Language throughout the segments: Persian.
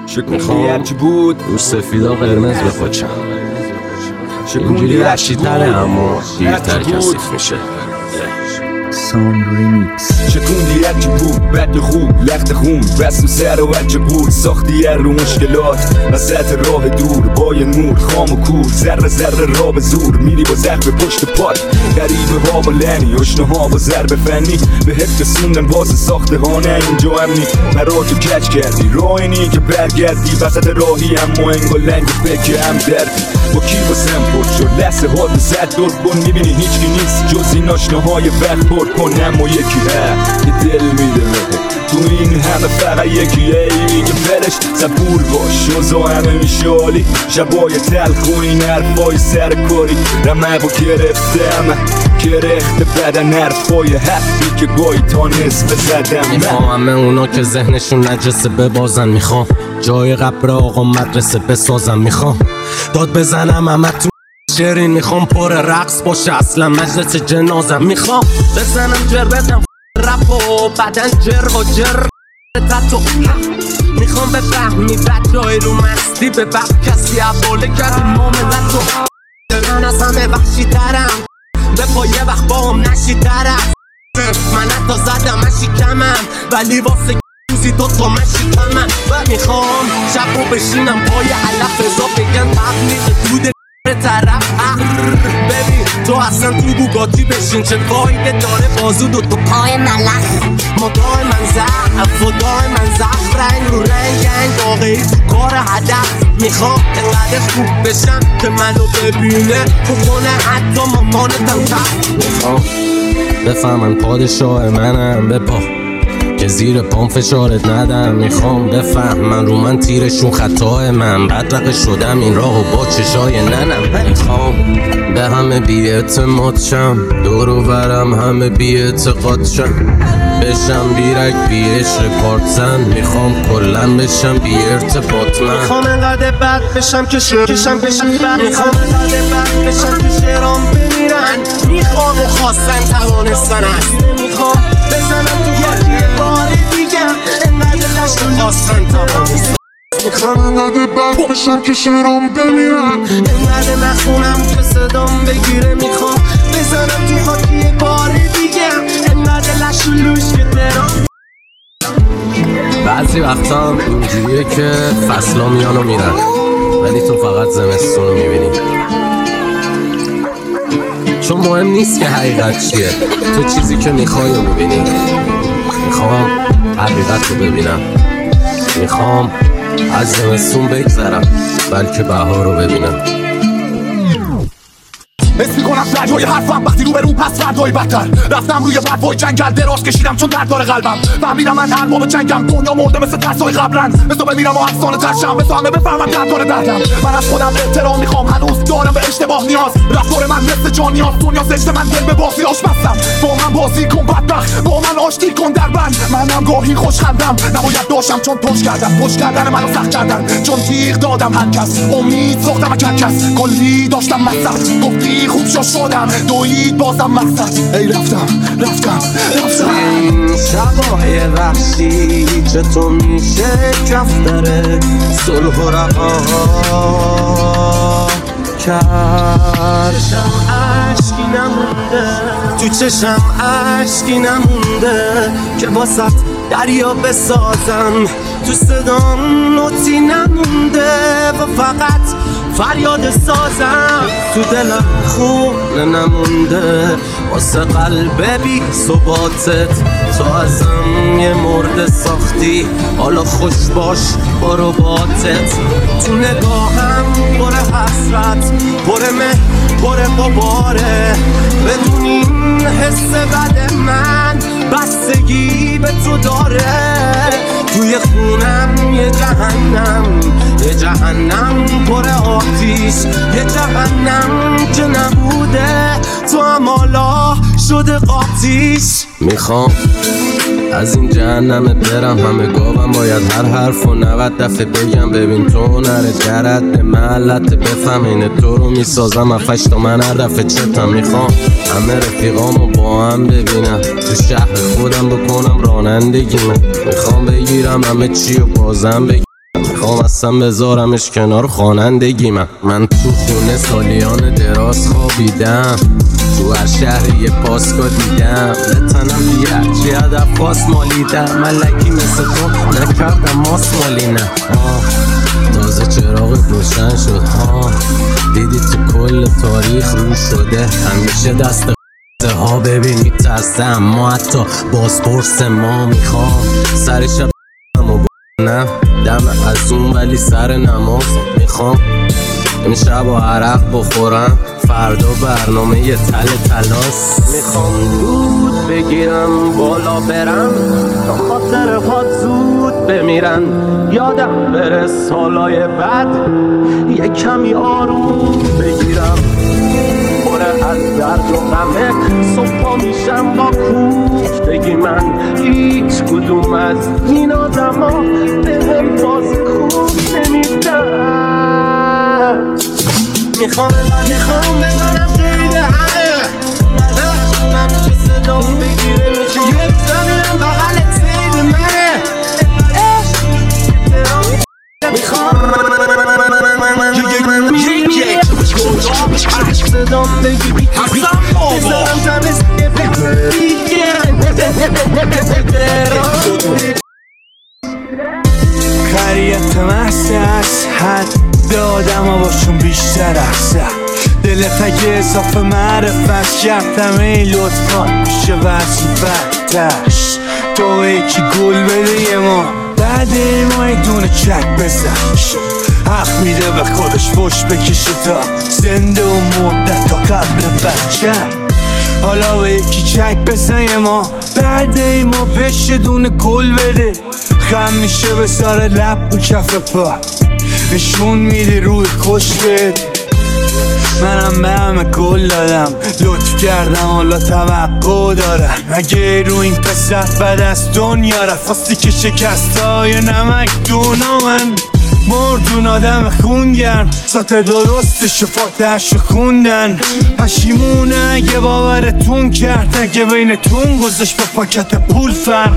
شکوفی هرچی بود رو سفیدا قرمز بپاچم اینجوری وحشی تره اما دیرتر کثیف میشه. شکوندی هرچی بود بد خوب لخت خون بست و سر و هرچی بود ساختی رو مشکلات وسط راه دور با یه نور خام و کور ذره ذره را به زور میری با ضرب پشت پات غریبه ها با لنی اشنه ها با ضرب فنی به حفظ سوندن واسه ساختهانه اینجا امنی مراتو کچ کردی راه اینی که برگردی وسط راهی هم مهنگ و لنگ فکر هم دردی با کی با سم پرد شد لحظه ها تو زد دور کن میبینی هیچکی نیست جز این آشنه های وقت پر کن اما یکی که دل میده تو این همه فقط یکیه میگه فرش صبور باش شوزا همه میشالی شبای تلخ و این حرفای سرکاری رمه با گرفته بدن حرفای حقی که گاهی تا نصف زدم میخوام همه اونا که ذهنشون نجسه ببازن میخوام جای قبر آقا مدرسه بسازم میخوام داد بزنم همه تو شیرین میخوام پر رقص باشه اصلا مجلس جنازم میخوام بزنم جر بدم رپ و بدن جر و جر تتو میخوام بفهمی بچه‌های رو مستی به وقت کسی عباله کرد مومنتو من از همه وحشی ترم به پایه وقت با هم نشی ترم من حتی زدم شکمم ولی واسه روزی دوتا من شکمم و میخوام شب رو بشینم پای علف ازا بگن تبلیغ دود طرف ببین تو اصلا تو بوگاتی بشین چه فایده داره بازو دوتا پای ملخ مدای من زعف و دای من زعف رنگ رو رنگ واقعی تو کار هدف میخوام انقدر خوب بشم که منو ببینه بکنه حتی مامانتم تف میخوام بفهمن پادشاه منم بپا که زیر پام فشارت ندم میخوام بفهمن رو من تیرشون خطای من بدرقه شدم این راهو با چشای ننم میخوام به همه بی اعتماد شم دور و برم همه بی اعتقاد شم بشم بیرک بی عشق پارتزن میخوام کلن بشم بی ارتباط من میخوام انقدر بد بشم که شرشم بشم بد میخوام انقدر بد بشم که شعرام بمیرن میخوام و خواستن توانستن هست میخوام بزنم تو یکی بار دیگه انقدر لشت خواستن توانستن میخوام انقدر بد بشم که شعرام بمیرن انقدر نخونم که صدام بگیره میخوام بزنم تو خاکی بار دیگه انقدر لشت و لوش که درام بعضی وقتا هم اینجوریه که فصلا میان و میرن ولی تو فقط زمستون رو میبینی چون مهم نیست که حقیقت چیه تو چیزی که میخوای رو میبینی میخوام حقیقت رو ببینم میخوام از زمستون بگذرم بلکه بهار رو ببینم حس میکنم فردای حرفم وقتی رو به رو پس فردای بدتر رفتم روی بدوای جنگل دراز کشیدم چون درد داره قلبم فهمیدم من هر موقع جنگم دنیا مرده مثل ترسای قبلن مثل بمیرم و افسانه ترشم مثل همه بفهمم درد داره دردم من از خودم احترام میخوام هنوز دارم به اشتباه نیاز رفتار من مثل جان نیاز دنیا زشت من دل به بازی آشپزم با من بازی کن بدبخت با من آشتی کن در بند منم گاهی خوشخندم نباید داشتم چون پشت کردن منو سخت کردن چون تیغ دادم هر کس امید ساختم از کس کلی داشتم مقصد گفتی خوب شدم دوید بازم مقصد ای رفتم این شبای وحشی چطور میشه کف داره صلح و رها کرد تو چشم عشقی نمونده که واسط دریا بسازم تو صدام نوتی نمونده و فقط فریاد سازم تو دلم خونه نمونده واسه قلب بی ثباتت تو ازم یه مرد ساختی حالا خوش باش با رباطت تو نگاهم پر حسرت پر مه پر غباره بدون این حس بد من بستگی به تو داره توی خونم یه جهنم پر آتیش یه جهنم که نبوده تو هم حالا شده قاتیش میخوام از این جهنم برم همه گاوم باید هر حرف و 90 دفعه بگم ببین تو نره درد محلت بفهم اینه تو رو میسازم افش تا من هر دفعه چتم میخوام همه رفیقامو با هم ببینم تو شهر خودم بکنم رانندگی من میخوام بگیرم همه چی و بازم بگیرم میخوام اصلا بذارمش کنار خوانندگی. من تو خونه سالیان دراز خوابیدم، تو هر شهری یه پاسکا دیدم، بتنم دیگه هرچی هدف خواست مالیدم. ملکی مثل تو نکردم ماست مالی نه. تازه چراغ روشن شد دیدی تو کل تاریخ رو شده همیشه دست ها. ببین میترسم ما حتی بازپرس ما میخوام سر شب نه دم از اون ولی سر نماز میخوام این شب و عرق بخورم فردا برنامه یه تلاس. میخوام دود بگیرم بالا برم تا خاطر هات زود بمیرن، یادم بره سالای بعد یه کمی آروم بگیرم. پره از درد و غمه صبح میشم با کوفتگی من، هیچ کدوم از این آدما بهم باز خوب نمیدن. میخوام بزنم قید همه من که صدام بگیره میشه یه زمینم بغلت سید منه. میخوام صدام بگیری بزنم تمیز خریت محصه از حد به آدم ها باشون بیشتر احسن. دلت اگه اضافه معرفت کردم ای لطفا میشه وزی بدتش. تو یکی گل بده یه ما بعد ما ای دونه چک بزن، حق میده به خودش فش بکشه تا زنده و مدت تا قبل بچه. حالا به یکی چک بزن یه ما بعد ای ما بشه دونه گل بده، خم میشه به سر لب و کف پا نشون میدی روی خوش بده. منم به همه گل دادم لطف کردم حالا توقع دارم. اگه رو این پسر بد از دنیا رفت خواستی که شکستای نمک دونا من مردون آدم خونگرم سات درست شفاتش خوندن. پشیمونه اگه باورتون کرد اگه بینتون گذاشت با پاکت پول فرق.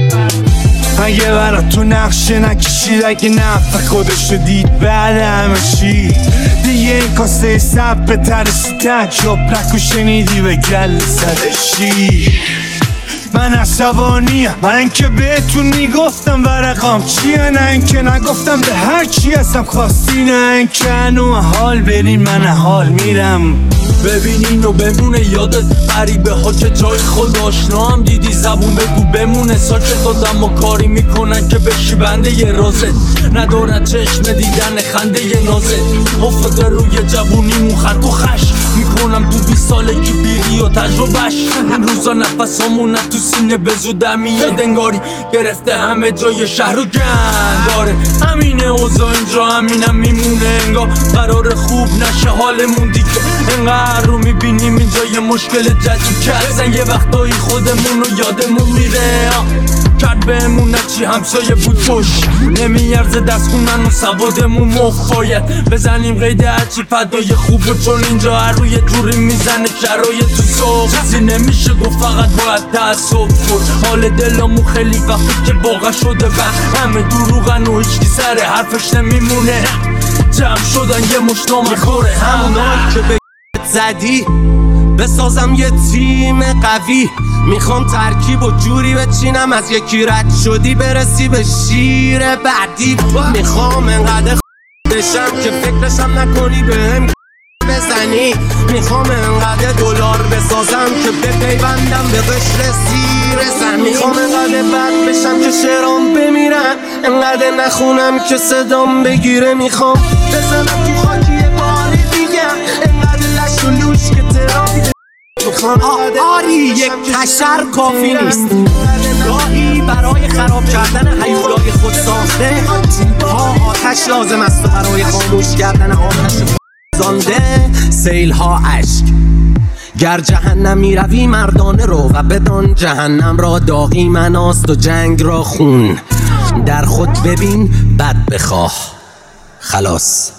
اگه برا تو نقشه نکشید اگه نفع خودشو دید بعد همه چی دیگه این کاسه سب به ترسی تجاب نکو شنیدی به گل زدشی. من عصبانیم من اینکه بهتون میگفتم ورقام چیه، نه اینکه نگفتم به هر چی هستم خواستی، نه اینکه هنو حال برین من حال میرم. ببین اینو بمونه یادت غریبه ها که جای خود آشنا هم دیدی زبون بگو بمونه. ساکت دادم و کاری میکنن که بشی بنده یه رازت ندارن چشم دیدن خنده یه نازت. افتاده روی جوونیمون خط و خش میکنم تو 20 سالگی بیری و تجربهش. این روزا نفسامون تو سینه بزودم میاد انگاری گرفته همه جای شهر و گند داره. همینه اوضاع اینجا همینم میمونه انگار قرار خوب نشه حالمون دیگه. انقدر رو میبینیم اینجا یه مشکل جدید که اصلا یه وقتایی خودمون رو یادمون میره. کرد بهمون نچی همسایه بود پش نمیارزه دست خونن و سوادمون مفاید بزنیم قید هرچی فدای خوبه چون اینجا هر روی جوری میزنه شرایط تو صبح. چیزی نمیشه گفت فقط باید تأسف کرد. حال دلمون خیلی وقتی که واقع شده و همه دروغن و هیچکی سر حرفش نمیمونه. جمع شدن یه مشتام خوره همونایی که به زدی بسازم یه تیم قوی. میخوام ترکیب و جوری بچینم از یکی رد شدی برسی به شیر بعدی. میخوام انقدر بشم که فکرشم نکنی بهم بزنی. میخوام انقدر دلار بسازم که بپیوندم به قشر زیر زمین. میخوام انقدر بد بشم که شعرام بمیرن انقدر نخونم که صدام بگیره. میخوام بزنم تو خاکی بار دیگه انقدر لش و لوش که ترام آری یک کشر کافی نیست. گاهی برای خراب کردن حیولای خود ساخته ها آتش لازم است و برای خاموش کردن آتش زانده سیل ها اشک. گر جهنم می روی مردانه رو و بدان جهنم را داغی مناست و جنگ را خون. در خود ببین بد بخواه خلاص.